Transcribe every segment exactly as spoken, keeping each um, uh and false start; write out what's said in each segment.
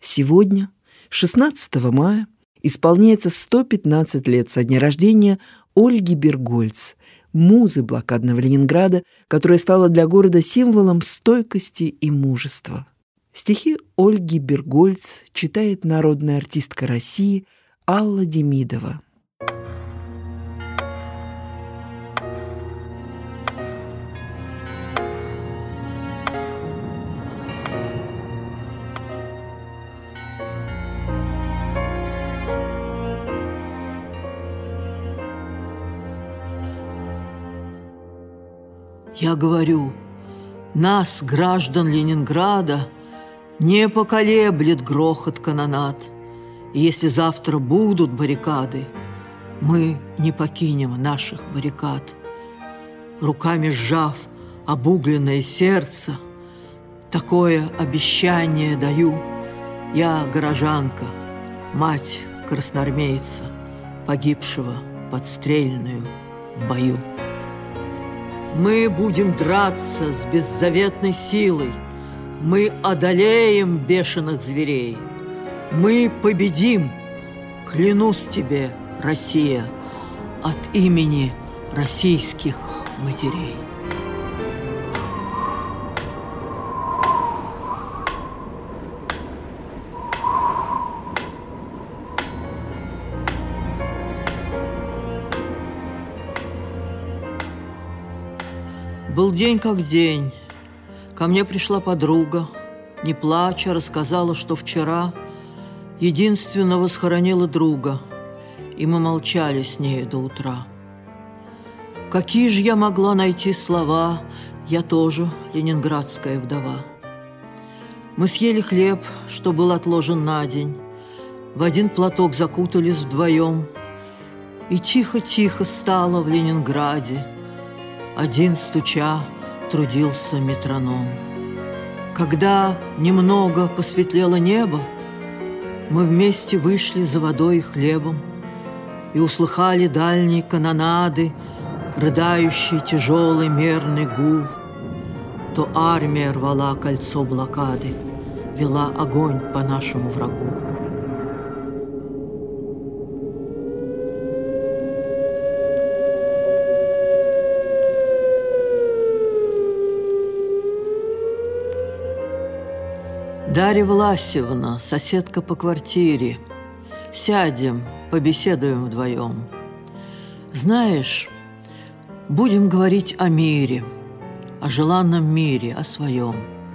Сегодня, шестнадцатого мая, исполняется сто пятнадцать лет со дня рождения Ольги Бергольц, музы блокадного Ленинграда, которая стала для города символом стойкости и мужества. Стихи Ольги Бергольц читает народная артистка России Алла Демидова. Я говорю, нас, граждан Ленинграда, не поколеблет грохот канонад. И если завтра будут баррикады, мы не покинем наших баррикад. Руками сжав обугленное сердце, такое обещание даю. Я горожанка, мать красноармейца, погибшего подстрельную в бою. Мы будем драться с беззаветной силой. Мы одолеем бешеных зверей. Мы победим, клянусь тебе, Россия, от имени российских матерей. Был день как день. Ко мне пришла подруга, не плача, рассказала, что вчера единственного схоронила друга, и мы молчали с нею до утра. Какие же я могла найти слова, я тоже ленинградская вдова. Мы съели хлеб, что был отложен на день, в один платок закутались вдвоем, и тихо-тихо стало в Ленинграде. Один, стуча, трудился метроном. Когда немного посветлело небо, мы вместе вышли за водой и хлебом и услыхали дальние канонады, рыдающий тяжелый мерный гул. То армия рвала кольцо блокады, вела огонь по нашему врагу. Дарья Власьевна, соседка по квартире. Сядем, побеседуем вдвоем. Знаешь, будем говорить о мире, о желанном мире, о своем.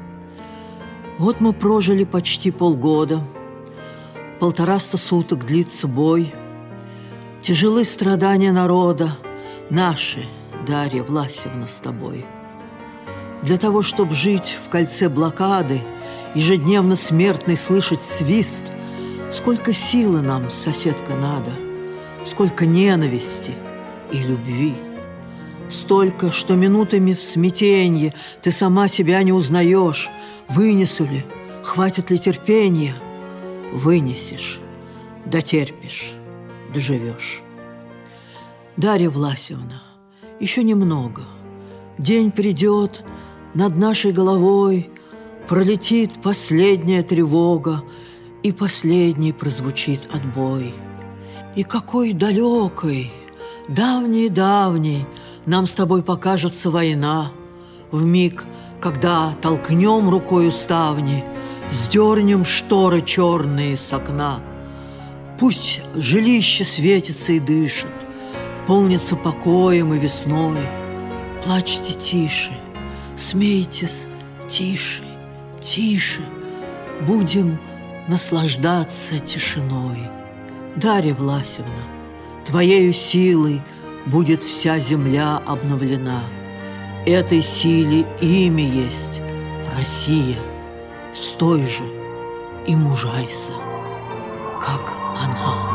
Вот мы прожили почти полгода, полтораста суток длится бой. Тяжелы страдания народа, наши, Дарья Власьевна, с тобой. Для того, чтобы жить в кольце блокады, ежедневно смертный слышать свист, сколько силы нам, соседка, надо, сколько ненависти и любви. Столько, что минутами в смятенье ты сама себя не узнаешь. Вынесу ли, хватит ли терпения? Вынесешь, дотерпишь, доживешь. Дарья Власьевна, еще немного. День придет, над нашей головой пролетит последняя тревога, и последний прозвучит отбой. И какой далекой, давней-давней нам с тобой покажется война, вмиг, когда толкнем рукою ставни, сдернем шторы черные с окна. Пусть жилище светится и дышит, полнится покоем и весной. Плачьте тише, смейтесь тише, тише, будем наслаждаться тишиной. Дарья Власьевна, твоею силой будет вся земля обновлена. Этой силе имя есть Россия. Стой же и мужайся, как она.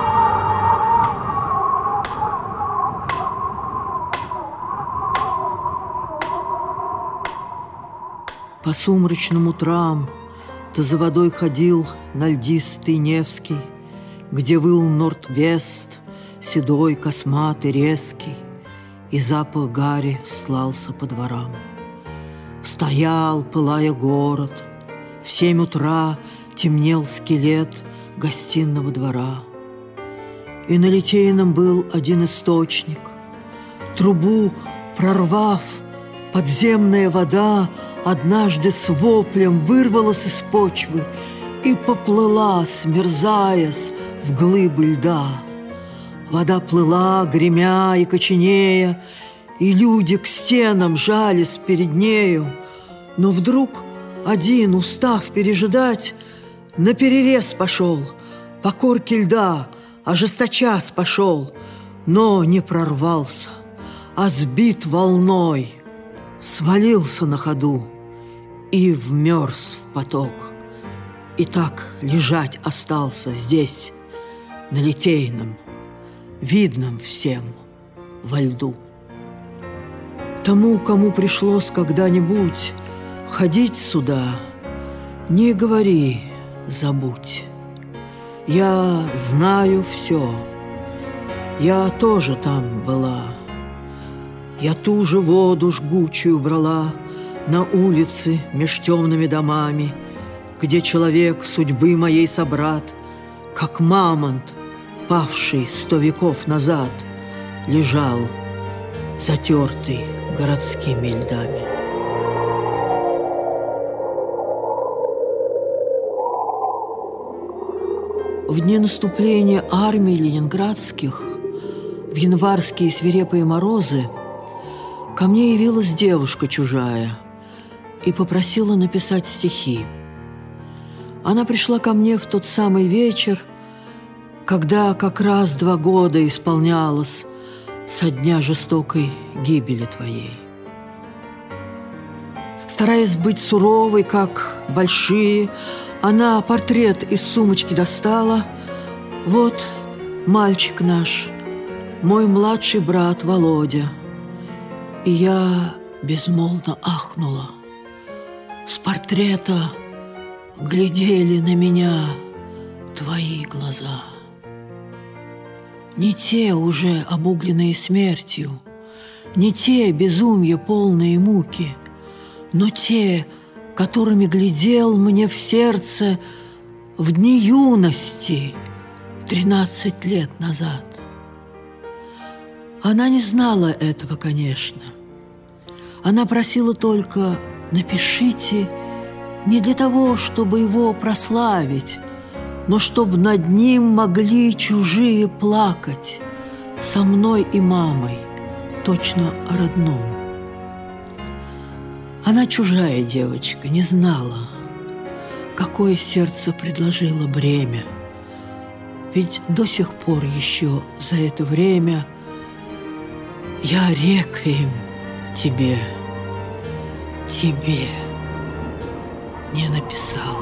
По сумрачным утрам ты за водой ходил на льдистый Невский, где выл Норд-Вест, седой, косматый, резкий, и запах гари слался по дворам. Стоял, пылая город, в семь утра темнел скелет гостиного двора. И на Литейном был один источник. Трубу прорвав, подземная вода однажды с воплем вырвалась из почвы и поплыла, смерзаясь в глыбы льда. Вода плыла, гремя и коченея, и люди к стенам жались перед нею. Но вдруг один, устав пережидать, наперерез пошел, по корке льда, ожесточась пошел, но не прорвался, а сбит волной, свалился на ходу и вмерз в поток. И так лежать остался здесь, на Литейном, видном всем во льду. Тому, кому пришлось когда-нибудь ходить сюда, не говори, забудь. Я знаю все, я тоже там была. Я ту же воду жгучую брала на улице меж темными домами, где человек судьбы моей собрат, как мамонт, павший сто веков назад, лежал, затертый городскими льдами. В дни наступления армий ленинградских, в январские свирепые морозы, ко мне явилась девушка чужая и попросила написать стихи. Она пришла ко мне в тот самый вечер, когда как раз два года исполнялось со дня жестокой гибели твоей. Стараясь быть суровой, как большие, она портрет из сумочки достала. Вот мальчик наш, мой младший брат Володя. И я безмолвно ахнула. С портрета глядели на меня твои глаза. Не те уже обугленные смертью, не те безумья полные муки, но те, которыми глядел мне в сердце в дни юности тринадцать лет назад. Она не знала этого, конечно. Она просила только: напишите не для того, чтобы его прославить, но чтобы над ним могли чужие плакать со мной и мамой, точно о родном. Она чужая девочка, не знала, какое сердце предложило бремя. Ведь до сих пор еще за это время я реквием тебе, тебе не написала.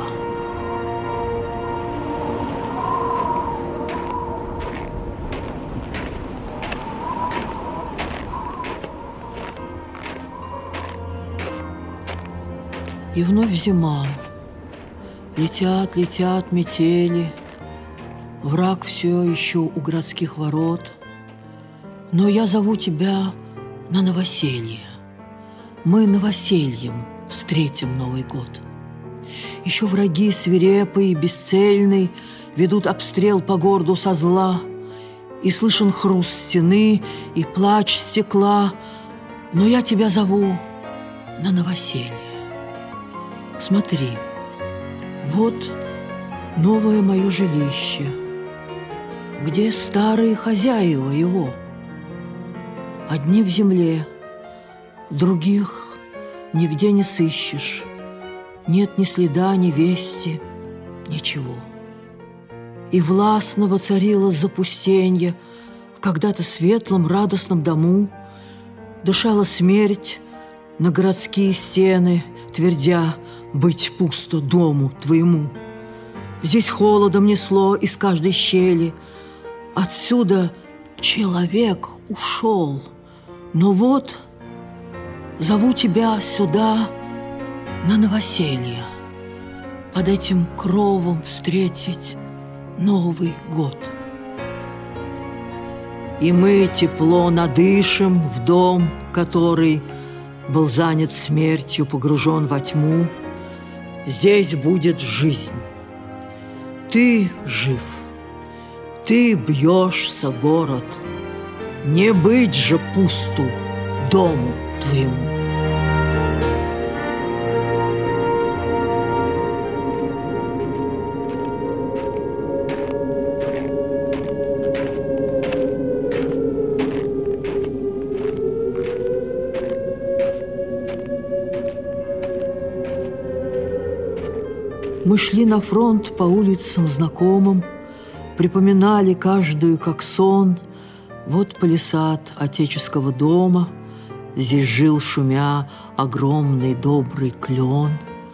И вновь зима. Летят, летят метели. Враг все еще у городских ворот. Но я зову тебя на новоселье. Мы новосельем встретим Новый год. Еще враги свирепые, бесцельный ведут обстрел по городу со зла. И слышен хруст стены, и плач стекла. Но я тебя зову на новоселье. Смотри, вот новое мое жилище, где старые хозяева его. Одни в земле, других нигде не сыщешь. Нет ни следа, ни вести, ничего. И властно воцарилось запустенье в когда-то светлом, радостном дому. Дышала смерть на городские стены, твердя: быть пусто дому твоему. Здесь холодом несло из каждой щели. Отсюда человек ушел. Но вот зову тебя сюда на новоселье, под этим кровом встретить Новый год. И мы тепло надышим в дом, который был занят смертью, погружен во тьму. Здесь будет жизнь, Ты жив, ты бьешься, город, не быть же пусту дому твоему. Мы шли на фронт по улицам знакомым, припоминали каждую как сон. Вот палисад отеческого дома, здесь жил, шумя, огромный добрый клен.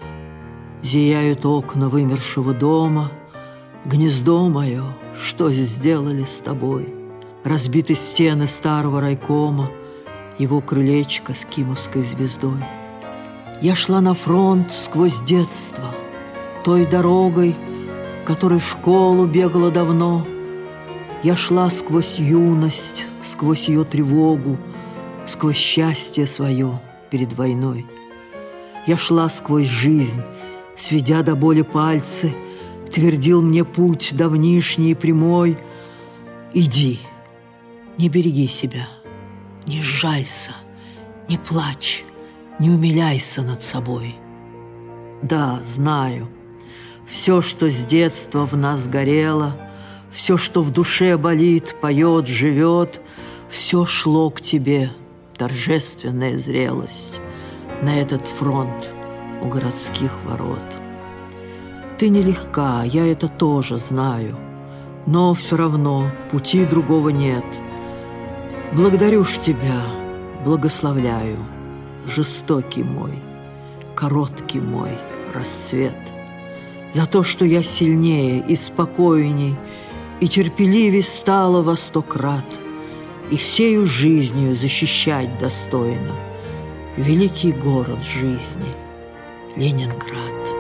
Зияют окна вымершего дома, гнездо мое, что сделали с тобой? Разбиты стены старого райкома, его крылечко с кимовской звездой. Я шла на фронт сквозь детство, той дорогой, которой в школу бегала давно. Я шла сквозь юность, сквозь ее тревогу, сквозь счастье свое перед войной. Я шла сквозь жизнь, сведя до боли пальцы, твердил мне путь давнишний и прямой. Иди, не береги себя, не сжалься, не плачь, не умиляйся над собой. Да, знаю, все, что с детства в нас горело, все, что в душе болит, поет, живет, все шло к тебе, торжественная зрелость, на этот фронт у городских ворот. Ты нелегка, я это тоже знаю, но все равно пути другого нет. Благодарю ж тебя, благословляю, жестокий мой, короткий мой рассвет, за то, что я сильнее и спокойней, и терпеливей стала во сто крат, и всею жизнью защищать достойно великий город жизни — Ленинград.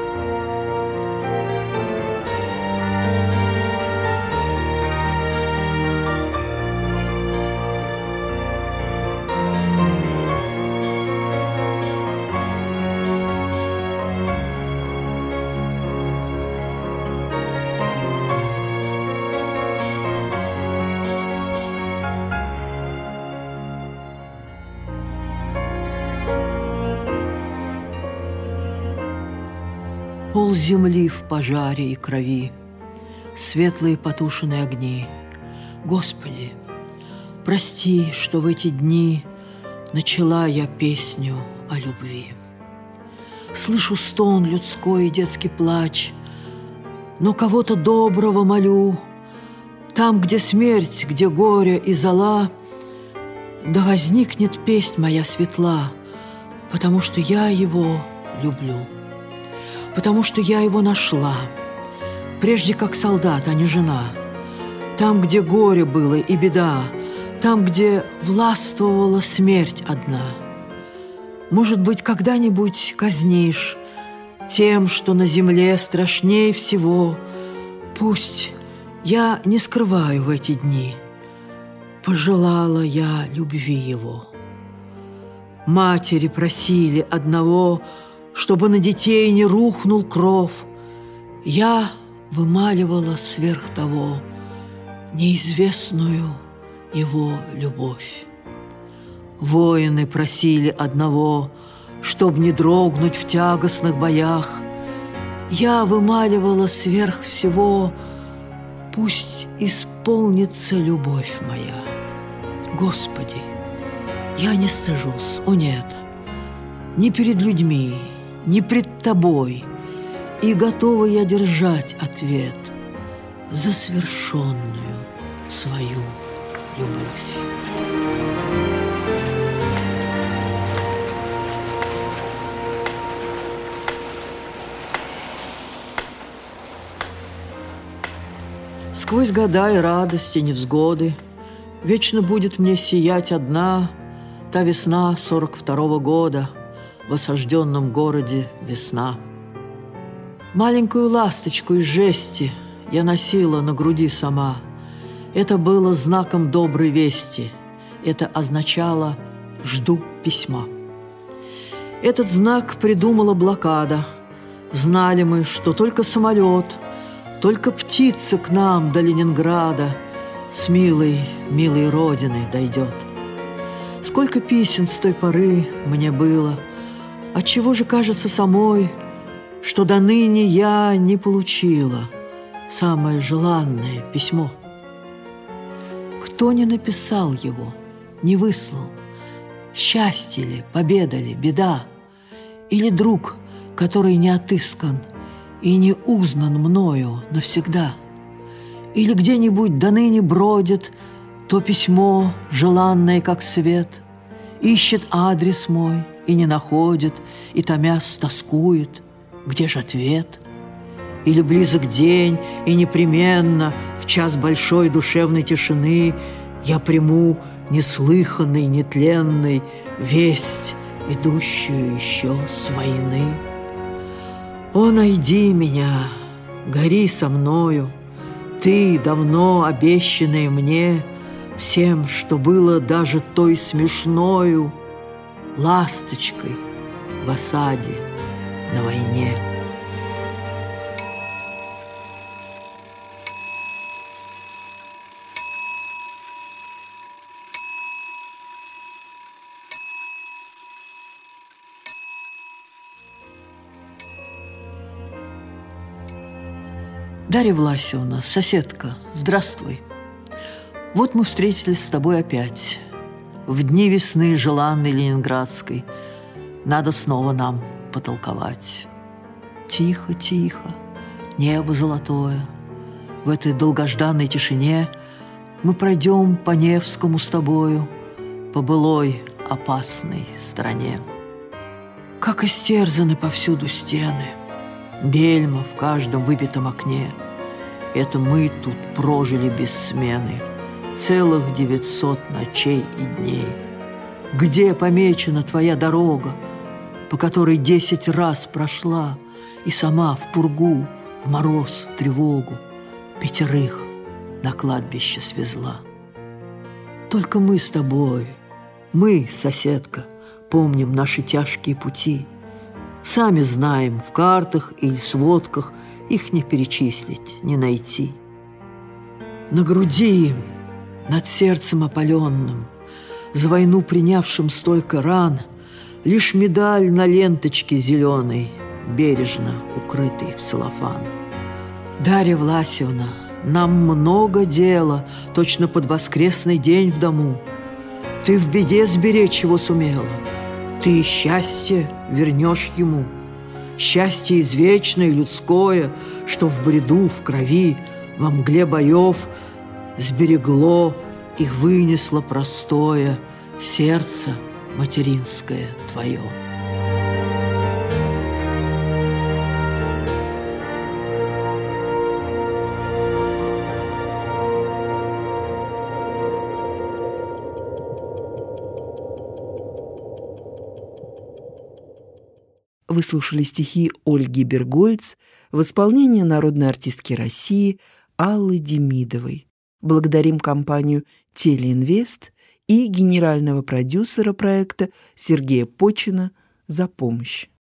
Пол земли в пожаре и крови, светлые потушенные огни. Господи, прости, что в эти дни начала я песню о любви. Слышу стон людской и детский плач, но кого-то доброго молю. Там, где смерть, где горе и зола, да возникнет песнь моя светла, потому что я его люблю. Потому что я его нашла, прежде как солдат, а не жена. Там, где горе было и беда, там, где властвовала смерть одна. Может быть, когда-нибудь казнишь тем, что на земле страшнее всего. Пусть я не скрываю в эти дни, пожелала я любви его. Матери просили одного, чтобы на детей не рухнул кров. Я вымаливала сверх того неизвестную его любовь. Воины просили одного, чтоб не дрогнуть в тягостных боях. Я вымаливала сверх всего, пусть исполнится любовь моя. Господи, я не стыжусь, о нет, ни перед людьми, не пред тобой, и готова я держать ответ за свершенную свою любовь. Сквозь года и радости, и невзгоды вечно будет мне сиять одна та весна сорок второго года, в осажденном городе весна. Маленькую ласточку из жести я носила на груди сама. Это было знаком доброй вести. Это означало «жду письма». Этот знак придумала блокада. Знали мы, что только самолет, Только птица к нам до Ленинграда с милой, милой родины дойдет. Сколько песен с той поры мне было, отчего же кажется самой, что до ныне я не получила самое желанное письмо. Кто не написал его, не выслал, счастье ли, победа ли, беда, или друг, который не отыскан и не узнан мною навсегда, или где-нибудь до ныне бродит то письмо, желанное как свет, ищет адрес мой и не находит, и томясь тоскует, где же ответ? Или близок день, и непременно в час большой душевной тишины я приму неслыханный, нетленный весть, идущую еще с войны. О, найди меня, гори со мною, ты, давно обещанная мне всем, что было даже той смешною ласточкой в осаде на войне. Дарья Власьевна, соседка, здравствуй. Вот мы встретились с тобой опять. В дни весны желанной ленинградской надо снова нам потолковать. Тихо, тихо, небо золотое. В этой долгожданной тишине мы пройдем по Невскому с тобою, по былой опасной стране. Как истерзаны повсюду стены, бельма в каждом выбитом окне. Это мы тут прожили без смены целых девятьсот ночей и дней. Где помечена твоя дорога, по которой десять раз прошла и сама в пургу, в мороз, в тревогу пятерых на кладбище свезла? Только мы с тобой, мы, соседка, помним наши тяжкие пути. Сами знаем, в картах или в сводках их не перечислить, не найти. На груди, над сердцем опаленным, за войну принявшим столько ран, лишь медаль на ленточке зеленой, бережно укрытый в целлофан. Дарья Власьевна, нам много дела, точно под воскресный день в дому. Ты в беде сберечь его сумела, ты счастье вернешь ему. Счастье извечное, людское, что в бреду, в крови, во мгле боев сберегло и вынесло простое сердце материнское твое. Вы слушали стихи Ольги Бергольц в исполнении народной артистки России Аллы Демидовой. Благодарим компанию «Телеинвест» и генерального продюсера проекта Сергея Почина за помощь.